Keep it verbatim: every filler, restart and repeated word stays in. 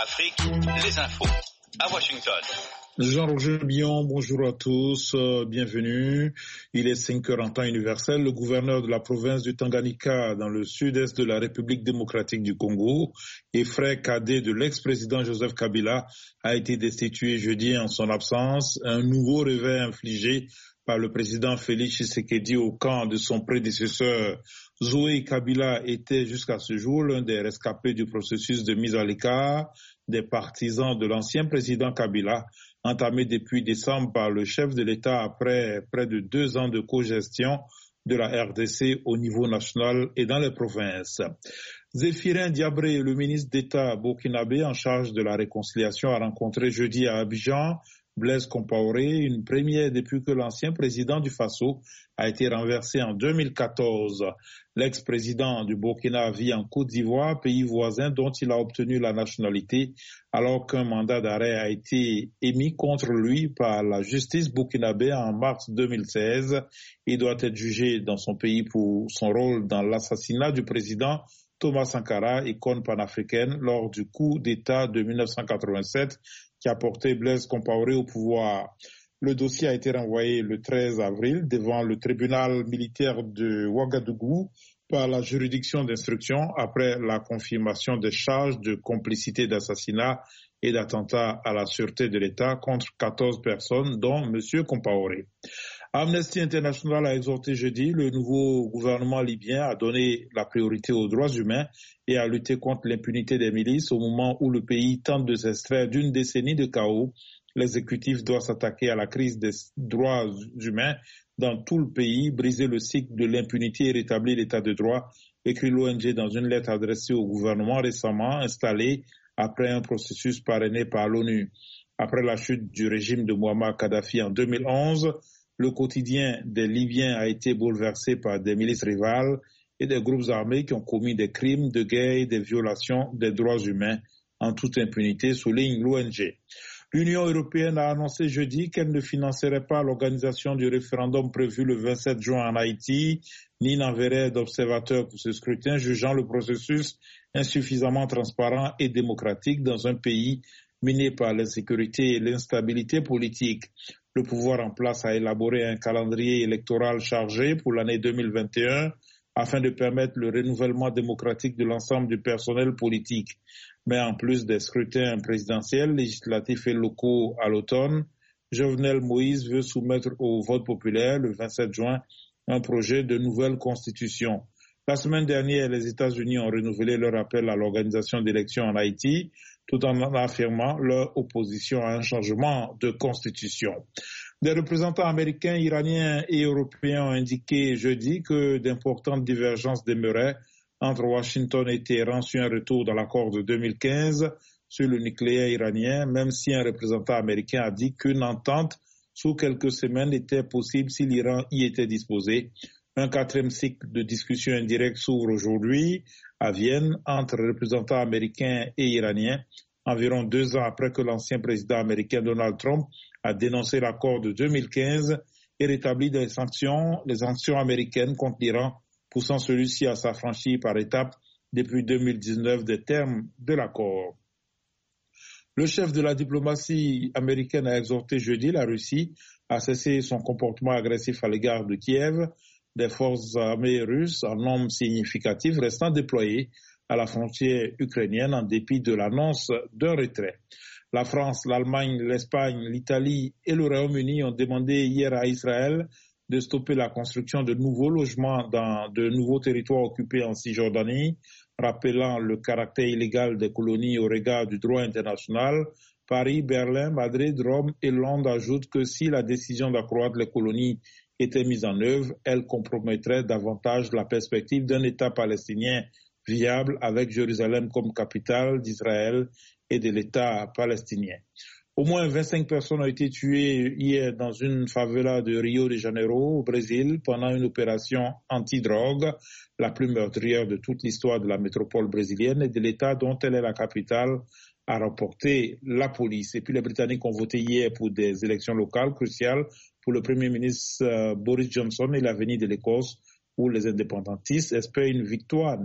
Afrique, les infos à Washington. Jean-Roger Billon, bonjour à tous, euh, bienvenue. Il est cinq heures en temps universel. Le gouverneur de la province du Tanganyika, dans le sud-est de la République démocratique du Congo, et frère cadet de l'ex-président Joseph Kabila, a été destitué jeudi en son absence. Un nouveau réveil infligé par le président Félix Tshisekedi au camp de son prédécesseur. Zoé Kabila était jusqu'à ce jour l'un des rescapés du processus de mise à l'écart des partisans de l'ancien président Kabila, entamé depuis décembre par le chef de l'État après près de deux ans de cogestion de la R D C au niveau national et dans les provinces. Zéphirin Diabré, le ministre d'État burkinabé en charge de la réconciliation, a rencontré jeudi à Abidjan Blaise Compaoré, une première depuis que l'ancien président du Faso a été renversé en deux mille quatorze. L'ex-président du Burkina vit en Côte d'Ivoire, pays voisin dont il a obtenu la nationalité, alors qu'un mandat d'arrêt a été émis contre lui par la justice burkinabé en mars deux mille seize. Il doit être jugé dans son pays pour son rôle dans l'assassinat du président Thomas Sankara, icône panafricaine, lors du coup d'État de mille neuf cent quatre-vingt-sept qui a porté Blaise Compaoré au pouvoir. Le dossier a été renvoyé le treize avril devant le tribunal militaire de Ouagadougou par la juridiction d'instruction après la confirmation des charges de complicité d'assassinat et d'attentat à la sûreté de l'État contre quatorze personnes, dont M. Compaoré. Amnesty International a exhorté jeudi le nouveau gouvernement libyen à donner la priorité aux droits humains et à lutter contre l'impunité des milices au moment où le pays tente de s'extraire d'une décennie de chaos. L'exécutif doit s'attaquer à la crise des droits humains dans tout le pays, briser le cycle de l'impunité et rétablir l'état de droit, écrit l'O N G dans une lettre adressée au gouvernement récemment installé après un processus parrainé par l'ONU. Après la chute du régime de Mouammar Kadhafi en deux mille onze, le quotidien des Libyens a été bouleversé par des milices rivales et des groupes armés qui ont commis des crimes de guerre et des violations des droits humains en toute impunité, souligne l'O N G. L'Union européenne a annoncé jeudi qu'elle ne financerait pas l'organisation du référendum prévu le vingt-sept juin en Haïti, ni n'enverrait d'observateurs pour ce scrutin, jugeant le processus insuffisamment transparent et démocratique dans un pays miné par l'insécurité et l'instabilité politique. Le pouvoir en place a élaboré un calendrier électoral chargé pour l'année deux mille vingt et un afin de permettre le renouvellement démocratique de l'ensemble du personnel politique. Mais en plus des scrutins présidentiels, législatifs et locaux à l'automne, Jovenel Moïse veut soumettre au vote populaire le vingt-sept juin un projet de nouvelle constitution. La semaine dernière, les États-Unis ont renouvelé leur appel à l'organisation d'élections en Haïti, tout en affirmant leur opposition à un changement de constitution. Des représentants américains, iraniens et européens ont indiqué jeudi que d'importantes divergences demeuraient entre Washington et Téhéran sur un retour dans l'accord de deux mille quinze sur le nucléaire iranien, même si un représentant américain a dit qu'une entente sous quelques semaines était possible si l'Iran y était disposé. Un quatrième cycle de discussion indirecte s'ouvre aujourd'hui à Vienne entre représentants américains et iraniens, environ deux ans après que l'ancien président américain Donald Trump a dénoncé l'accord de deux mille quinze et rétabli des sanctions, les sanctions américaines contre l'Iran, poussant celui-ci à s'affranchir par étapes depuis deux mille dix-neuf des termes de l'accord. Le chef de la diplomatie américaine a exhorté jeudi la Russie à cesser son comportement agressif à l'égard de Kiev, des forces armées russes en nombre significatif restant déployées à la frontière ukrainienne en dépit de l'annonce d'un retrait. La France, l'Allemagne, l'Espagne, l'Italie et le Royaume-Uni ont demandé hier à Israël de stopper la construction de nouveaux logements dans de nouveaux territoires occupés en Cisjordanie, rappelant le caractère illégal des colonies au regard du droit international. Paris, Berlin, Madrid, Rome et Londres ajoutent que si la décision d'accroître les colonies était mise en œuvre, elle compromettrait davantage la perspective d'un État palestinien viable avec Jérusalem comme capitale d'Israël et de l'État palestinien. Au moins vingt-cinq personnes ont été tuées hier dans une favela de Rio de Janeiro, au Brésil, pendant une opération anti-drogue, la plus meurtrière de toute l'histoire de la métropole brésilienne et de l'État dont elle est la capitale, a rapporté la police. Et puis les Britanniques ont voté hier pour des élections locales cruciales pour le Premier ministre euh, Boris Johnson et l'avenir de l'Écosse, où les indépendantistes espèrent une victoire